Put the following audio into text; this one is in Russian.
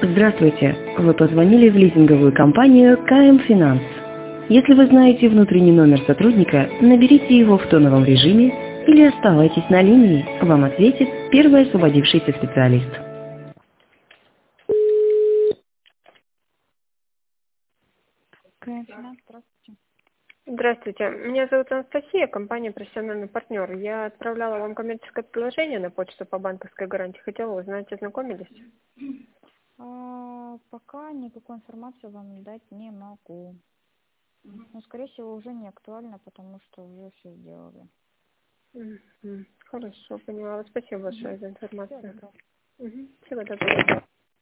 Здравствуйте. Вы позвонили в лизинговую компанию КМ Финанс. Если вы знаете внутренний номер сотрудника, наберите его в тоновом режиме или оставайтесь на линии. Вам ответит первый освободившийся специалист. КМ Финанс, здравствуйте. Здравствуйте. Меня зовут Анастасия, компания «Профессиональный партнер». Я отправляла вам коммерческое предложение на почту по банковской гарантии. Хотела узнать, ознакомились? Пока никакой информации вам дать не могу. Но, скорее всего, уже не актуально, потому что уже все сделали. Хорошо, поняла. Спасибо большое за информацию. Всего доброго. Всего доброго.